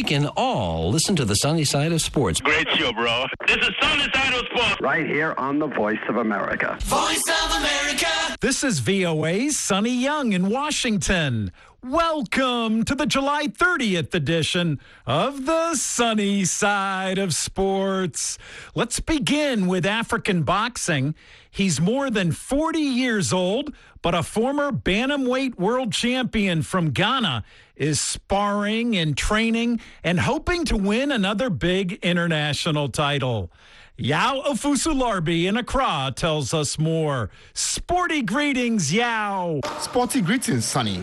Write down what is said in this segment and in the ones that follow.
can all listen to the sunny side of sports. Great show, bro. This is Sunny Side of Sports. Right here on the Voice of America. Voice of America. This is VOA's Sonny Young in Washington. Welcome to the July 30th edition of the Sunny Side of Sports. Let's begin with African boxing. He's more than 40 years old, but a former bantamweight world champion from Ghana is sparring and training and hoping to win another big international title. Yao Afusularbi in Accra tells us more. Sporty greetings, Yao. Sporty greetings, Sonny.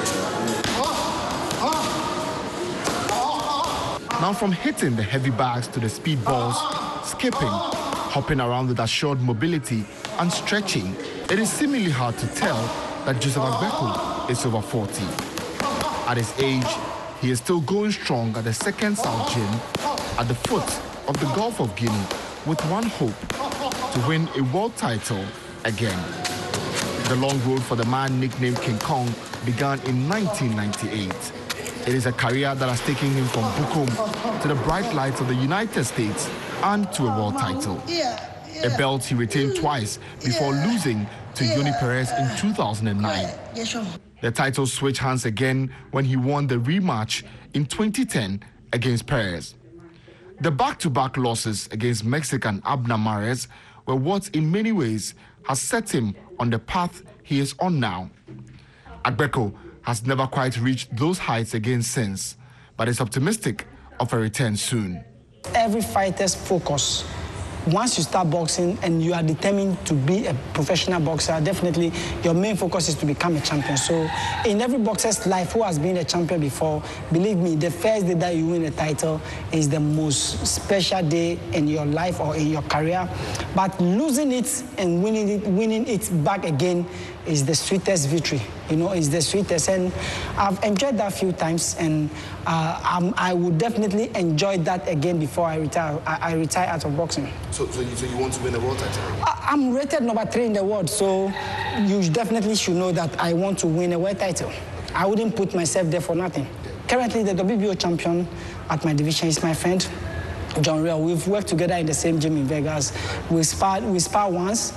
Now from hitting the heavy bags to the speed balls, skipping, hopping around with assured mobility and stretching, it is seemingly hard to tell that Joseph Agbeko is over 40. At his age, he is still going strong at the Second South Gym at the foot of the Gulf of Guinea with one hope, to win a world title again. The long road for the man nicknamed King Kong began in 1998. It is a career that has taken him from Bukom to the bright lights of the United States and to a world title. A belt he retained twice before losing to Yoni Perez in 2009. The title switched hands again when he won the rematch in 2010 against Perez. The back-to-back losses against Mexican Abner Mares were what in many ways has set him on the path he is on now. Agbeko has never quite reached those heights again since, but is optimistic of a return soon. Every fighter's focus, once you start boxing and you are determined to be a professional boxer, definitely your main focus is to become a champion. So in every boxer's life who has been a champion before, believe me, the first day that you win a title is the most special day in your life or in your career. But losing it and winning it back again is the sweetest victory. You know, it's the sweetest. And I've enjoyed that a few times, and I would definitely enjoy that again before I retire. I retire out of boxing. So you want to win a world title? I'm rated number 3 in the world, so you definitely should know that I want to win a world title. I wouldn't put myself there for nothing. Currently, the WBO champion at my division is my friend, John Real. We've worked together in the same gym in Vegas. We sparred once.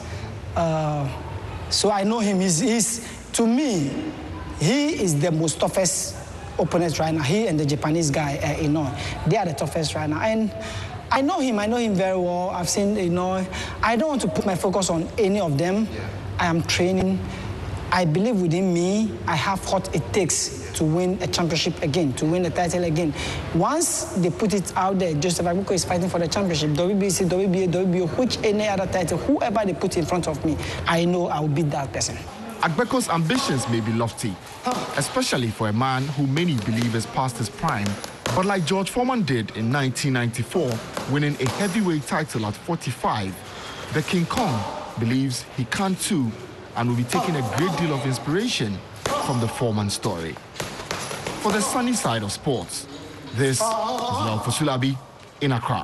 So I know him. To me, he is the most toughest opponent right now. He and the Japanese guy, they are the toughest right now. And I know him very well. I've seen, I don't want to put my focus on any of them. Yeah. I am training. I believe within me, I have what it takes to win a championship again, to win a title again. Once they put it out there, Joseph Agbeko is fighting for the championship, WBC, WBA, WBO, which any other title, whoever they put in front of me, I know I will beat that person. Agbeko's ambitions may be lofty, especially for a man who many believe is past his prime. But like George Foreman did in 1994, winning a heavyweight title at 45, the King Kong believes he can too, and will be taking a great deal of inspiration from the Foreman story. For the Sunny Side of Sports, this is Yao Afusularbi in Accra.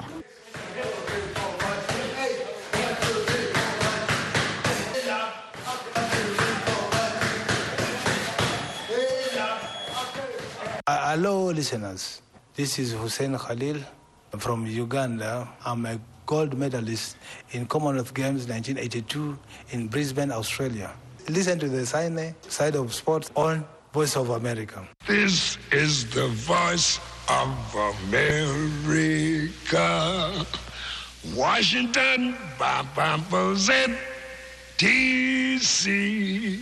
Hello, listeners. This is Hussein Khalil from Uganda. I'm a gold medalist in Commonwealth Games 1982 in Brisbane, Australia. Listen to the Side of Sports on Voice of America. This is the Voice of America. Washington, D.C.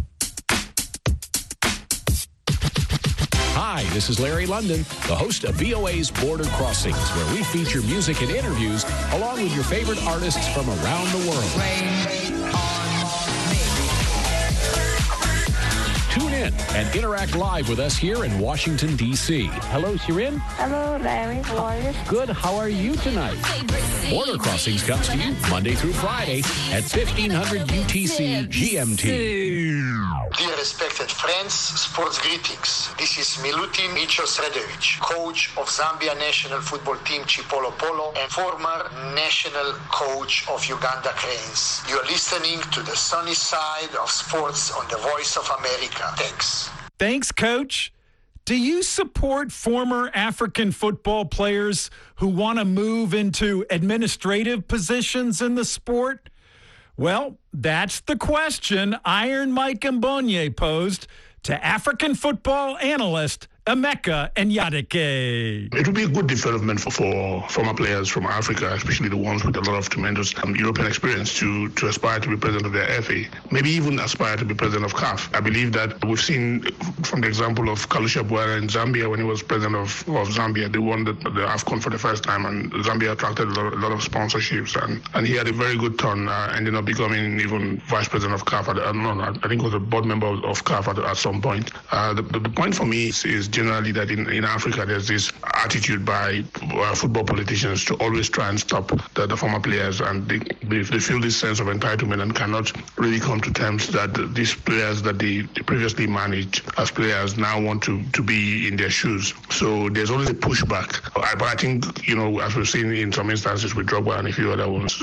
Hi, this is Larry London, the host of VOA's Border Crossings, where we feature music and interviews along with your favorite artists from around the world. Tune in and interact live with us here in Washington, D.C. Hello, Shirin. Hello, Larry. How are you? Good. How are you tonight? Border Crossings comes to you Monday through Friday at 1500 UTC GMT. Dear respected friends, sports greetings. This is Milutin Micho Sredovic, coach of Zambia national football team Chipolo Polo and former national coach of Uganda Cranes. You're listening to the Sunny Side of Sports on the Voice of America. Thanks. Thanks, Coach. Do you support former African football players who want to move into administrative positions in the sport? Well, that's the question Iron Mike Mbonye posed to African football analyst Emeka Enyadike. It would be a good development for former players from Africa, especially the ones with a lot of tremendous European experience, to aspire to be president of their FA, maybe even aspire to be president of CAF. I believe that we've seen from the example of Kalusha Bwera in Zambia when he was president of Zambia. They won the AFCON for the first time, and Zambia attracted a lot of sponsorships, and he had a very good turn, ending up becoming even vice president of CAF. I think he was a board member of CAF at some point. The point for me is generally that in Africa there's this attitude by football politicians to always try and stop the former players, and they feel this sense of entitlement and cannot really come to terms that these players that they previously managed as players now want to be in their shoes. So there's always a pushback. But I think, as we've seen in some instances with Drogba and a few other ones,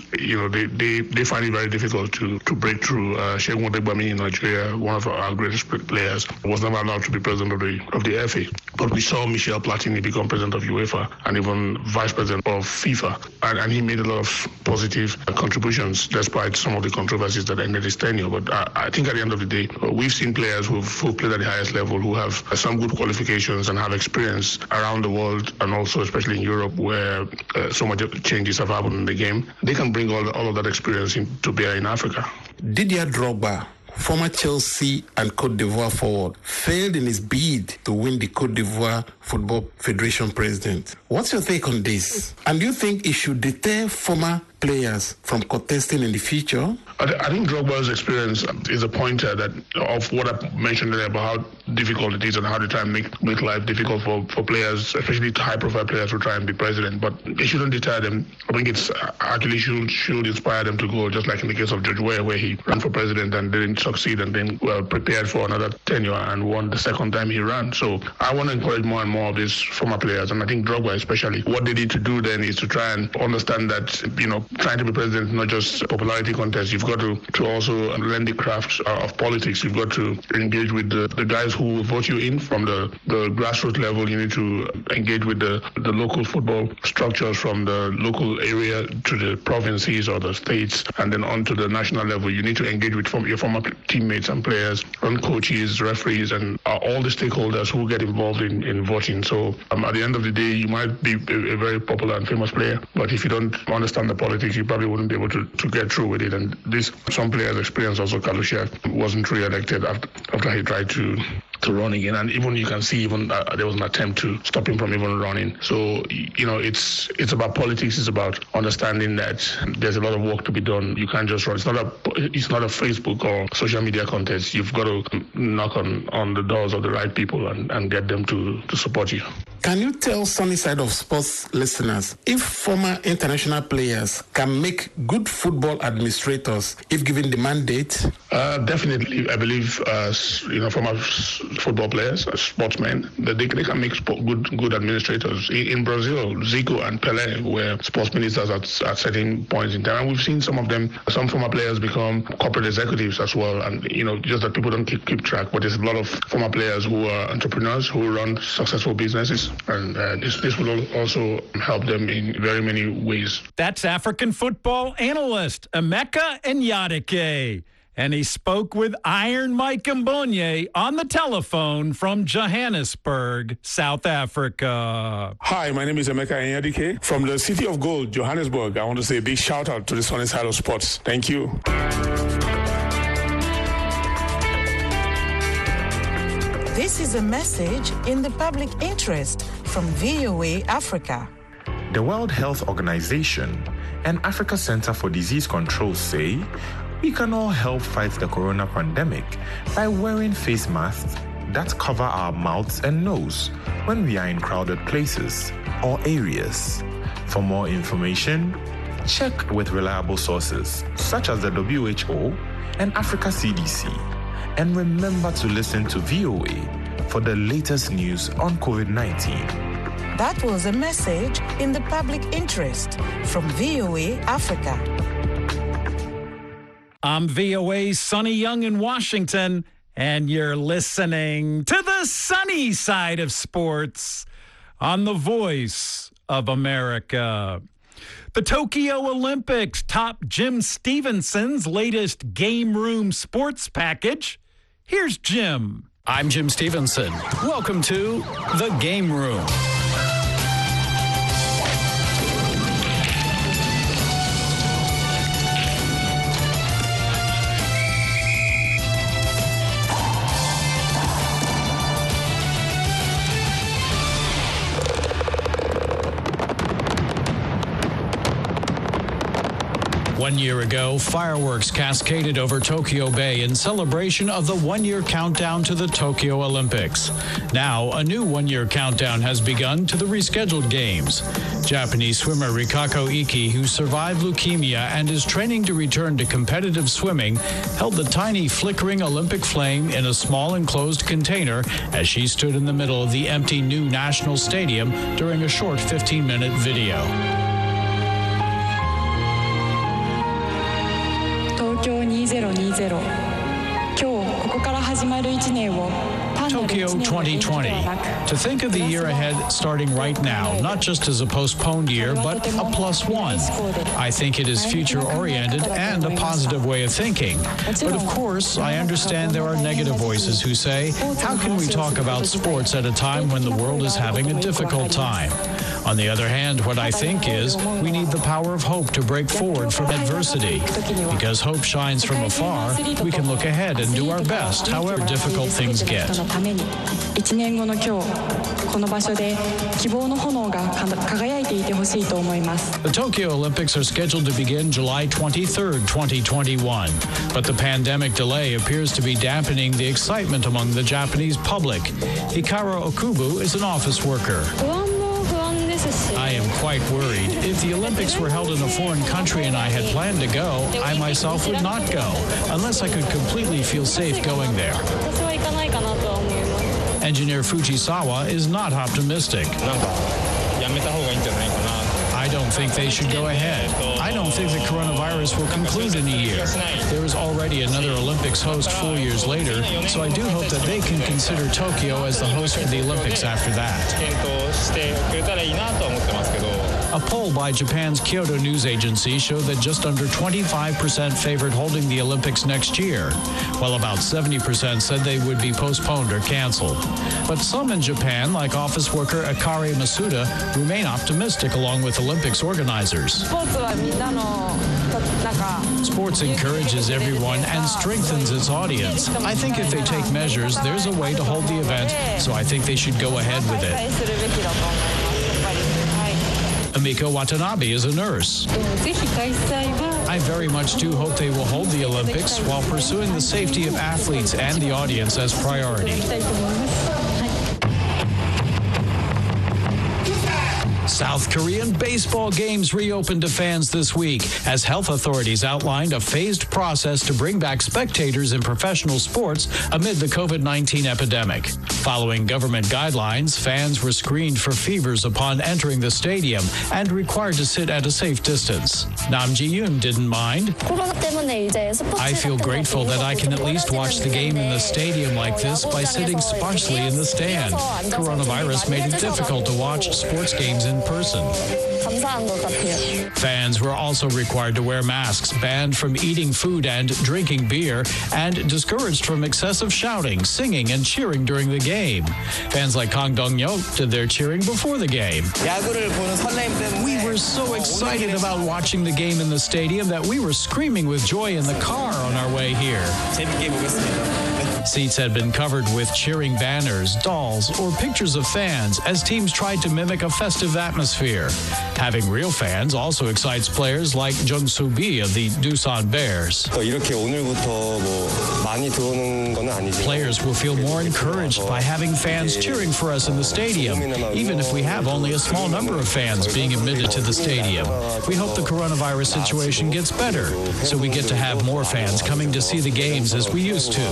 they find it very difficult to break through. Segun Odegbami in Nigeria, one of our greatest players, was never allowed to be president of the FA. But we saw Michel Platini become president of UEFA and even vice president of FIFA. And he made a lot of positive contributions despite some of the controversies that ended his tenure. But I think at the end of the day, we've seen players who played at the highest level, who have some good qualifications and have experience around the world, and also especially in Europe where so much changes have happened in the game. They can bring all of that experience to bear in Africa. Didier Drogba, former Chelsea and Cote d'Ivoire forward, failed in his bid to win the Cote d'Ivoire Football Federation president. What's your take on this? And do you think it should deter former players from contesting in the future? I think Drogba's experience is a pointer of what I mentioned earlier about how difficult it is and how they try and make life difficult for players, especially high-profile players who try and be president. But it shouldn't deter them. I think it's actually should inspire them to go, just like in the case of George Weah, where he ran for president and didn't succeed, and then prepared for another tenure and won the second time he ran. So I want to encourage more and more of these former players, and I think Drogba especially. What they need to do then is to try and understand that, trying to be president is not just a popularity contest. You've got to also learn the craft of politics. You've got to engage with the guys who vote you in from the grassroots level. You need to engage with the local football structures from the local area to the provinces or the states, and then on to the national level. You need to engage with your former teammates and players, and coaches, referees, and all the stakeholders who get involved in voting. So at the end of the day, you might be a very popular and famous player, but if you don't understand the politics, you probably wouldn't be able to get through with it. And some players experience also. Kalusha wasn't re-elected after he tried to run again, and even you can see there was an attempt to stop him from even running. So it's about politics. It's about understanding that there's a lot of work to be done. You can't just run. It's not a Facebook or social media contest. You've got to knock on the doors of the right people and get them to support you. Can you tell Sunny Side of Sports listeners if former international players can make good football administrators if given the mandate? Definitely, I believe former football players, sportsmen, that they can make good administrators. In Brazil, Zico and Pelé were sports ministers at certain points in time, and we've seen some former players become corporate executives as well. And just that people don't keep track. But there's a lot of former players who are entrepreneurs who run successful businesses. And this will also help them in very many ways. That's African football analyst Emeka Enyadike. And he spoke with Iron Mike Mbonye on the telephone from Johannesburg, South Africa. Hi, my name is Emeka Enyadike from the City of Gold, Johannesburg. I want to say a big shout out to the Sunny Side of Sports. Thank you. This is a message in the public interest from VOA Africa. The World Health Organization and Africa Center for Disease Control say we can all help fight the corona pandemic by wearing face masks that cover our mouths and nose when we are in crowded places or areas. For more information, check with reliable sources such as the WHO and Africa CDC. And remember to listen to VOA for the latest news on COVID-19. That was a message in the public interest from VOA Africa. I'm VOA's Sonny Young in Washington, and you're listening to the sunny side of sports on the Voice of America. The Tokyo Olympics topped Jim Stevenson's latest Game Room Sports package. Here's Jim. I'm Jim Stevenson. Welcome to The Game Room. One year ago, fireworks cascaded over Tokyo Bay in celebration of the one-year countdown to the Tokyo Olympics. Now, a new one-year countdown has begun to the rescheduled games. Japanese swimmer Rikako Iki, who survived leukemia and is training to return to competitive swimming, held the tiny flickering Olympic flame in a small enclosed container as she stood in the middle of the empty new National Stadium during a short 15-minute video. Tokyo 2020. To think of the year ahead starting right now, not just as a postponed year, but a plus one. I think it is future-oriented and a positive way of thinking. But of course, I understand there are negative voices who say, how can we talk about sports at a time when the world is having a difficult time? On the other hand, what I think is we need the power of hope to break forward from adversity. Because hope shines from afar, we can look ahead and do our best, however difficult things get. The Tokyo Olympics are scheduled to begin July 23rd, 2021. But the pandemic delay appears to be dampening the excitement among the Japanese public. Hikaru Okubu is an office worker. I am quite worried. If the Olympics were held in a foreign country and I had planned to go, I myself would not go, unless I could completely feel safe going there. Engineer Fujisawa is not optimistic. I don't think they should go ahead. I don't think the coronavirus will conclude in a year. There is already another Olympics host 4 years later, so I do hope that they can consider Tokyo as the host for the Olympics after that. A poll by Japan's Kyodo News Agency showed that just under 25% favored holding the Olympics next year, while about 70% said they would be postponed or canceled. But some in Japan, like office worker Akari Masuda, remain optimistic along with Olympics organizers. Sports encourages everyone and strengthens its audience. I think if they take measures, there's a way to hold the event, so I think they should go ahead with it. Amiko Watanabe is a nurse. I very much do hope they will hold the Olympics while pursuing the safety of athletes and the audience as priority. South Korean baseball games reopened to fans this week as health authorities outlined a phased process to bring back spectators in professional sports amid the COVID-19 epidemic. Following government guidelines, fans were screened for fevers upon entering the stadium and required to sit at a safe distance. Nam Ji-yoon didn't mind. I feel grateful that I can at least watch the game in the stadium like this by sitting sparsely in the stand. Coronavirus made it difficult to watch sports games in person. Fans were also required to wear masks, banned from eating food and drinking beer, and discouraged from excessive shouting, singing, and cheering during the game. Fans like Kang Dong-yeok did their cheering before the game. We were so excited about watching the game in the stadium that we were screaming with joy in the car on our way here. Seats had been covered with cheering banners, dolls, or pictures of fans as teams tried to mimic a festive atmosphere. Having real fans also excites players like Jung Soo-bi of the Doosan Bears. Players will feel more encouraged by having fans cheering for us in the stadium, even if we have only a small number of fans being admitted to the stadium. We hope the coronavirus situation gets better, so we get to have more fans coming to see the games as we used to.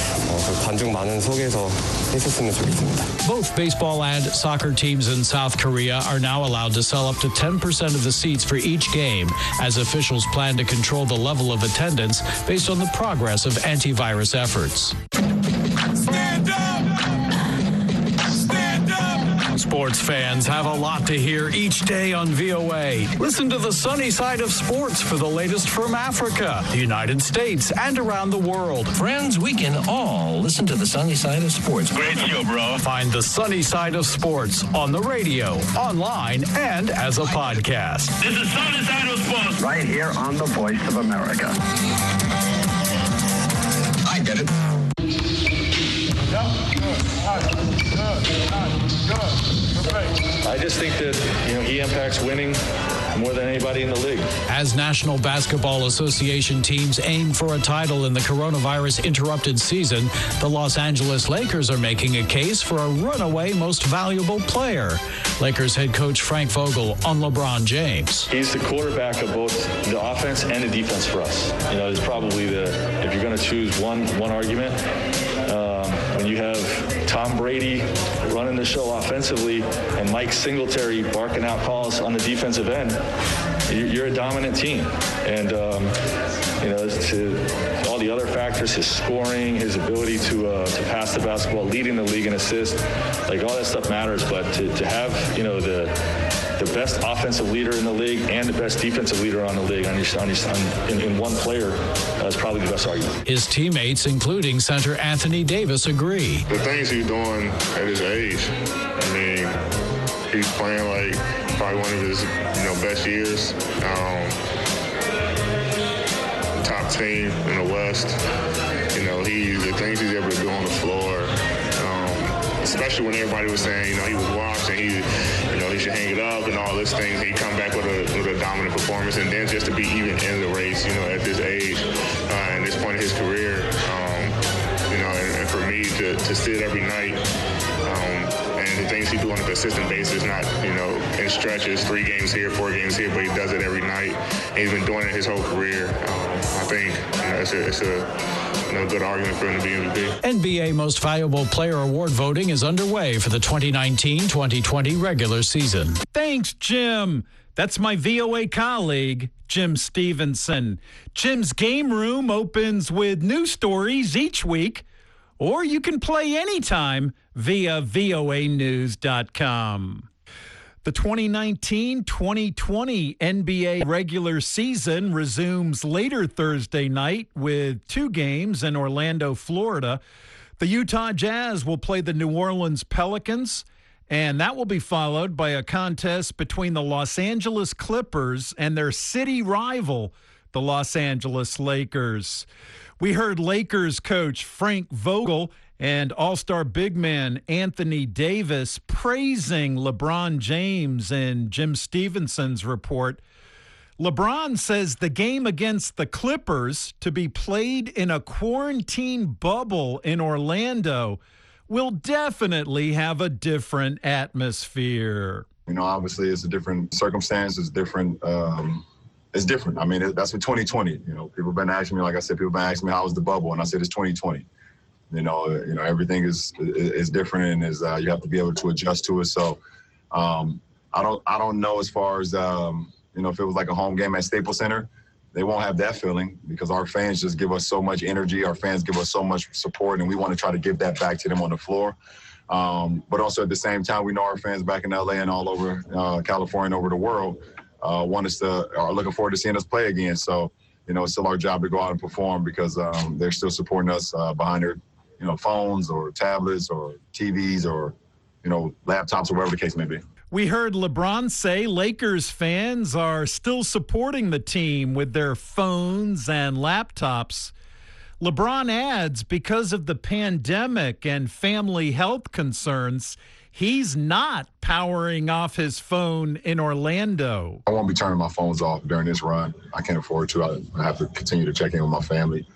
Both baseball and soccer teams in South Korea are now allowed to sell up to 10% of the seats for each game, as officials plan to control the level of attendance based on the progress of antivirus efforts. Sports fans have a lot to hear each day on VOA. Listen to the sunny side of sports for the latest from Africa, the United States, and around the world. Friends, we can all listen to the sunny side of sports. Great show, bro. Find the sunny side of sports on the radio, online, and as a podcast. This is Sunny Side of Sports. Right here on the Voice of America. I get it. I just think that, he impacts winning more than anybody in the league. As National Basketball Association teams aim for a title in the coronavirus-interrupted season, the Los Angeles Lakers are making a case for a runaway most valuable player. Lakers head coach Frank Vogel on LeBron James. He's the quarterback of both the offense and the defense for us. It's probably if you're going to choose one argument, when you have Tom Brady running the show offensively and Mike Singletary barking out calls on the defensive end, you're a dominant team. And, all the other factors, his scoring, his ability to pass the basketball, leading the league in assists, all that stuff matters. But to have, the best offensive leader in the league and the best defensive leader on the league in one player is probably the best argument. His teammates, including center Anthony Davis, agree. The things he's doing at his age, he's playing probably one of his best years. Top team in the West. The things he's able to do on the floor, especially when everybody was saying, he was washed and he should hang it up and all these things. He come back with a dominant performance, and then just to be even in the race, at this age, and this point in his career, and for me to see it every night, and the things he do on a consistent basis, not in stretches, 3 games here, 4 games here, but he does it every night. And he's been doing it his whole career. I think it's a good argument for him to be MVP. NBA Most Valuable Player Award voting is underway for the 2019-2020 regular season. Thanks, Jim. That's my VOA colleague, Jim Stevenson. Jim's Game Room opens with new stories each week, or you can play anytime via voanews.com. The 2019-2020 NBA regular season resumes later Thursday night with 2 games in Orlando, Florida. The Utah Jazz will play the New Orleans Pelicans, and that will be followed by a contest between the Los Angeles Clippers and their city rival, the Los Angeles Lakers. We heard Lakers coach Frank Vogel and all-star big man Anthony Davis praising LeBron James in Jim Stevenson's report. LeBron says the game against the Clippers, to be played in a quarantine bubble in Orlando, will definitely have a different atmosphere. Obviously it's a different circumstance. It's different. It's different. That's what 2020. People have been asking me, like I said, people have been asking me how was the bubble, and I said it's 2020. Everything is different, and you have to be able to adjust to it. So I don't know as far as if it was like a home game at Staples Center, they won't have that feeling because our fans just give us so much energy. Our fans give us so much support, and we want to try to give that back to them on the floor. But also at the same time, we know our fans back in LA and all over California and over the world are looking forward to seeing us play again. So, it's still our job to go out and perform because they're still supporting us behind their phones or tablets or TVs or, laptops or whatever the case may be. We heard LeBron say Lakers fans are still supporting the team with their phones and laptops. LeBron adds because of the pandemic and family health concerns, he's not powering off his phone in Orlando. I won't be turning my phones off during this run. I can't afford to. I have to continue to check in with my family,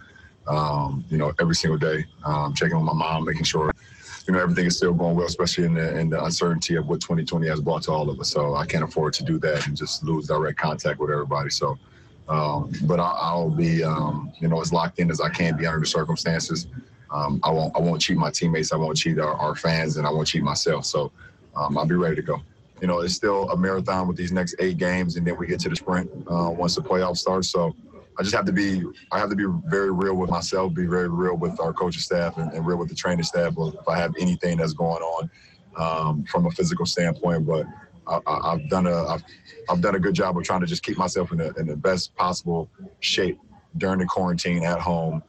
every single day, checking with my mom, making sure, everything is still going well, especially in the uncertainty of what 2020 has brought to all of us. So I can't afford to do that and just lose direct contact with everybody. So, but I'll be, as locked in as I can be under the circumstances. I won't cheat my teammates. I won't cheat our fans, and I won't cheat myself. So I'll be ready to go. It's still a marathon with these next 8 games, and then we get to the sprint once the playoffs start. So I have to be very real with myself, be very real with our coaching staff and real with the training staff. If I have anything that's going on from a physical standpoint, but I've done a good job of trying to just keep myself in the best possible shape during the quarantine at home,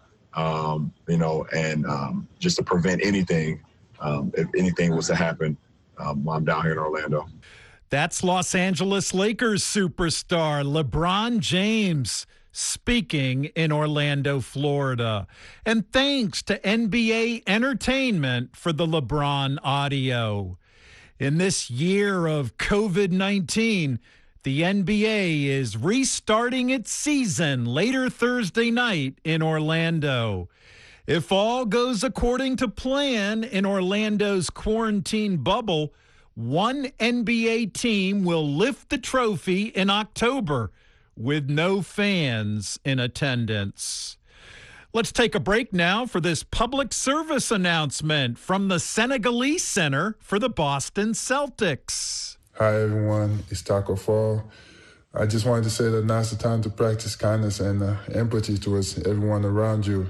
and just to prevent anything, if anything was to happen while I'm down here in Orlando. That's Los Angeles Lakers superstar LeBron James speaking in Orlando, Florida. And thanks to NBA Entertainment for the LeBron audio. In this year of COVID-19, the NBA is restarting its season later Thursday night in Orlando. If all goes according to plan in Orlando's quarantine bubble, one NBA team will lift the trophy in October with no fans in attendance. Let's take a break now for this public service announcement from the Senegalese Center for the Boston Celtics. Hi, everyone. It's Taco Fall. I just wanted to say that now's the time to practice kindness and empathy towards everyone around you.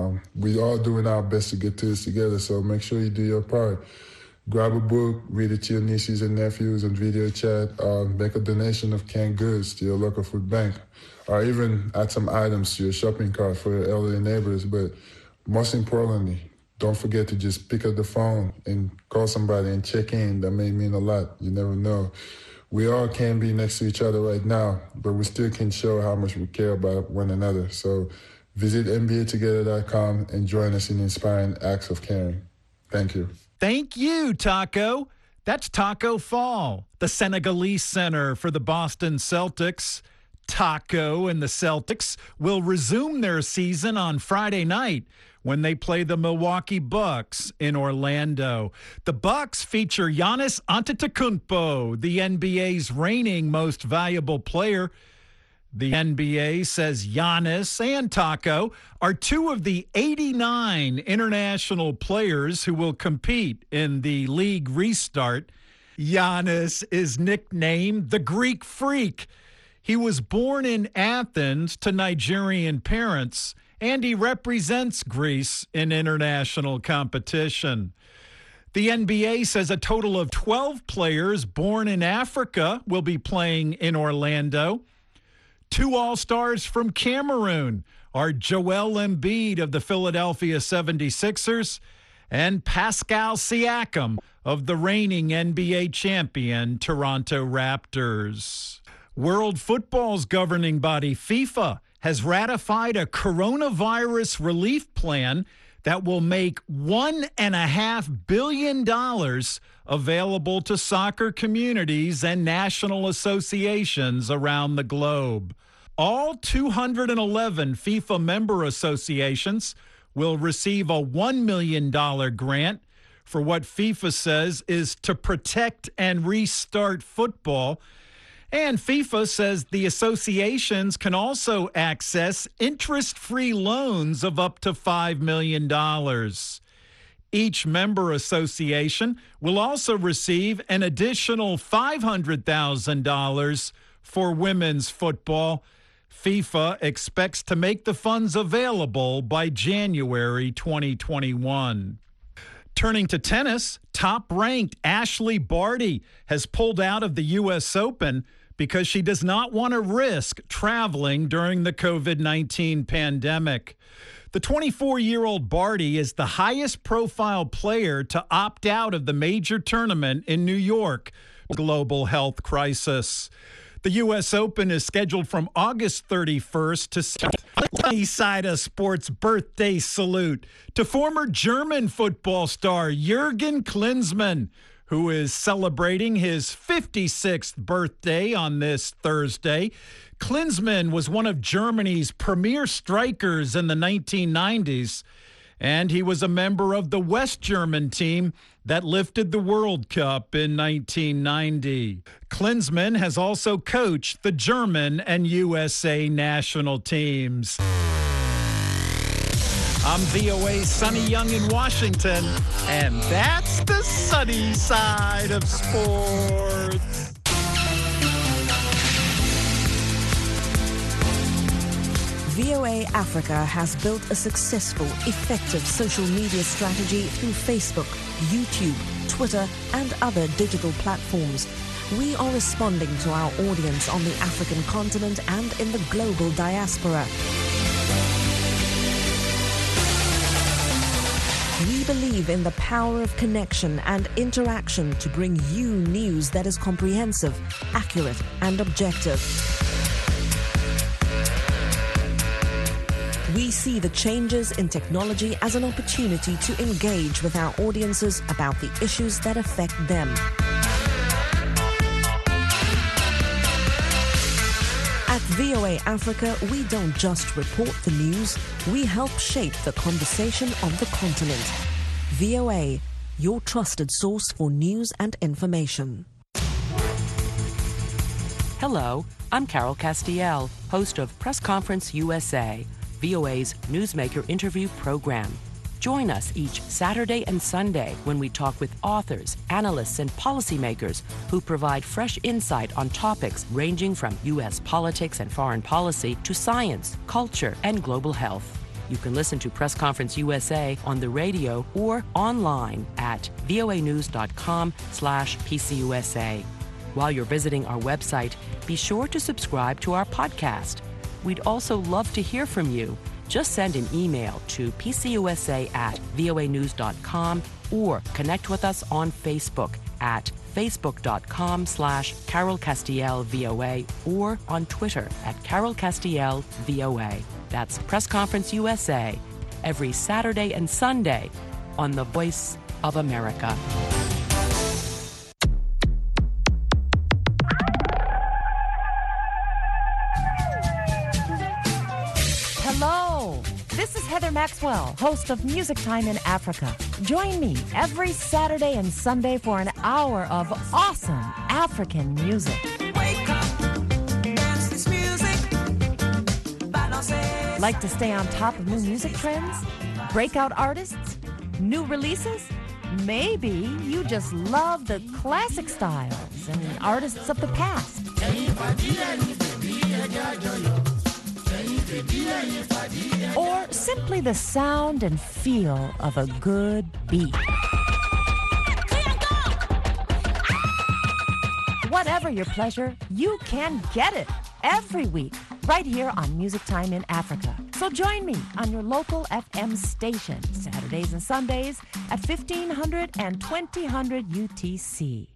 We all doing our best to get through this together, so make sure you do your part. Grab a book, read it to your nieces and nephews on video chat, make a donation of canned goods to your local food bank, or even add some items to your shopping cart for your elderly neighbors. But most importantly, don't forget to just pick up the phone and call somebody and check in. That may mean a lot. You never know. We all can be next to each other right now, but we still can show how much we care about one another. So visit NBAtogether.com and join us in inspiring acts of caring. Thank you. Thank you, Taco. That's Taco Fall, the Senegalese Center for the Boston Celtics. Taco and the Celtics will resume their season on Friday night when they play the Milwaukee Bucks in Orlando. The Bucks feature Giannis Antetokounmpo, the NBA's reigning most valuable player. The NBA says Giannis and Taco are two of the 89 international players who will compete in the league restart. Giannis is nicknamed the Greek Freak. He was born in Athens to Nigerian parents, and he represents Greece in international competition. The NBA says a total of 12 players born in Africa will be playing in Orlando. 2 All-Stars from Cameroon are Joel Embiid of the Philadelphia 76ers and Pascal Siakam of the reigning NBA champion Toronto Raptors. World Football's governing body, FIFA, has ratified a coronavirus relief plan that will make $1.5 billion available to soccer communities and national associations around the globe. All 211 FIFA member associations will receive a $1 million grant for what FIFA says is to protect and restart football. And FIFA says the associations can also access interest-free loans of up to $5 million. Each member association will also receive an additional $500,000 for women's football. FIFA expects to make the funds available by January 2021. Turning to tennis, top-ranked Ashley Barty has pulled out of the U.S. Open because she does not want to risk traveling during the COVID-19 pandemic. The 24-year-old Barty is the highest-profile player to opt out of the major tournament in New York. Global health crisis. The U.S. Open is scheduled from August 31st to Sunny Side of Sports birthday salute to former German football star Jürgen Klinsmann, who is celebrating his 56th birthday on this Thursday. Klinsmann was one of Germany's premier strikers in the 1990s, and he was a member of the West German team that lifted the World Cup in 1990. Klinsmann has also coached the German and USA national teams. I'm VOA's Sonny Young in Washington, and that's the sunny side of sports. VOA Africa has built a successful, effective social media strategy through Facebook, YouTube, Twitter, and other digital platforms. We are responding to our audience on the African continent and in the global diaspora. We believe in the power of connection and interaction to bring you news that is comprehensive, accurate, and objective. We see the changes in technology as an opportunity to engage with our audiences about the issues that affect them. At VOA Africa, we don't just report the news, we help shape the conversation on the continent. VOA, your trusted source for news and information. Hello, I'm Carol Castiel, host of Press Conference USA, VOA's newsmaker interview program. Join us each Saturday and Sunday when we talk with authors, analysts, and policymakers who provide fresh insight on topics ranging from U.S. politics and foreign policy to science, culture, and global health. You can listen to Press Conference USA on the radio or online at voanews.com/PCUSA. While you're visiting our website, be sure to subscribe to our podcast. We'd also love to hear from you. Just send an email to pcusa@voanews.com or connect with us on Facebook at facebook.com/CarolCastielVOA or on Twitter at CarolCastielVOA. That's Press Conference USA, every Saturday and Sunday on the Voice of America. Hello, this is Heather Maxwell, host of Music Time in Africa. Join me every Saturday and Sunday for an hour of awesome African music. Wake up, dance this music, balance. Like to stay on top of new music trends? Breakout artists? New releases? Maybe you just love the classic styles and artists of the past. Or simply the sound and feel of a good beat. Whatever your pleasure, you can get it every week right here on Music Time in Africa. So join me on your local FM station Saturdays and Sundays at 1500 and 2000 UTC.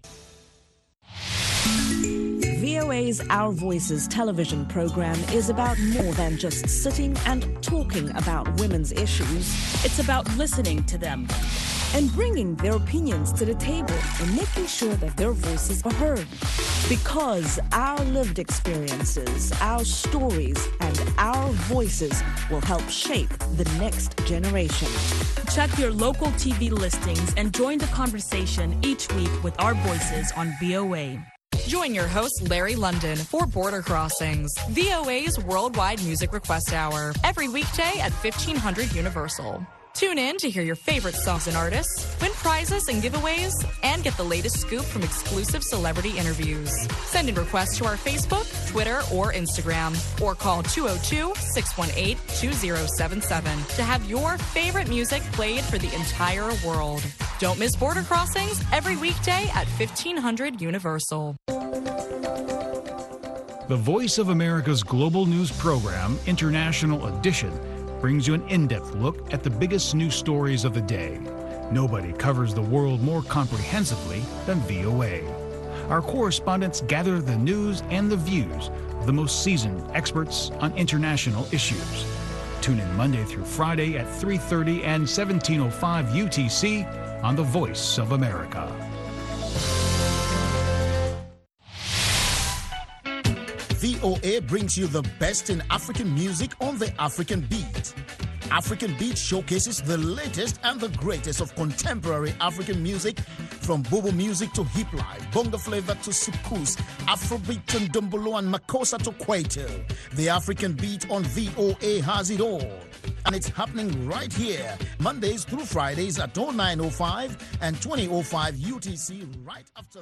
VOA's Our Voices television program is about more than just sitting and talking about women's issues. It's about listening to them and bringing their opinions to the table and making sure that their voices are heard. Because our lived experiences, our stories, and our voices will help shape the next generation. Check your local TV listings and join the conversation each week with our voices on VOA. Join your host, Larry London, for Border Crossings, VOA's worldwide music request hour, every weekday at 1500 Universal. Tune in to hear your favorite songs and artists, win prizes and giveaways, and get the latest scoop from exclusive celebrity interviews. Send in requests to our Facebook, Twitter, or Instagram, or call 202-618-2077 to have your favorite music played for the entire world. Don't miss Border Crossings every weekday at 1500 Universal. The Voice of America's global news program, International Edition, brings you an in-depth look at the biggest news stories of the day. Nobody covers the world more comprehensively than VOA. Our correspondents gather the news and the views of the most seasoned experts on international issues. Tune in Monday through Friday at 3:30 and 17:05 UTC on The Voice of America. VOA brings you the best in African music on the African Beat. African Beat showcases the latest and the greatest of contemporary African music, from Bobo music to hip life, bongo flavor to soukous, Afrobeat to Ndombolo and Makossa to Kwaito. The African Beat on VOA has it all. And it's happening right here, Mondays through Fridays at 09:05 and 20:05 UTC, right after